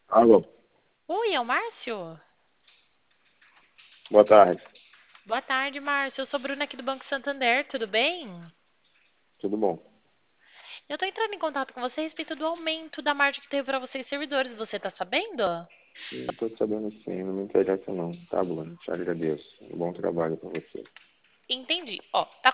Alô, Oi, é o Márcio? boa tarde. Boa tarde, Márcio. Eu sou Bruna aqui do Banco Santander, tudo bem? Tudo bom? Eu tô entrando em contato com você a respeito do aumento da margem que teve para vocês servidores. Você tá sabendo? Não estou sabendo sim, não me interessa não. Tá bom, te agradeço. Um bom trabalho para você. Entendi. Ó, tá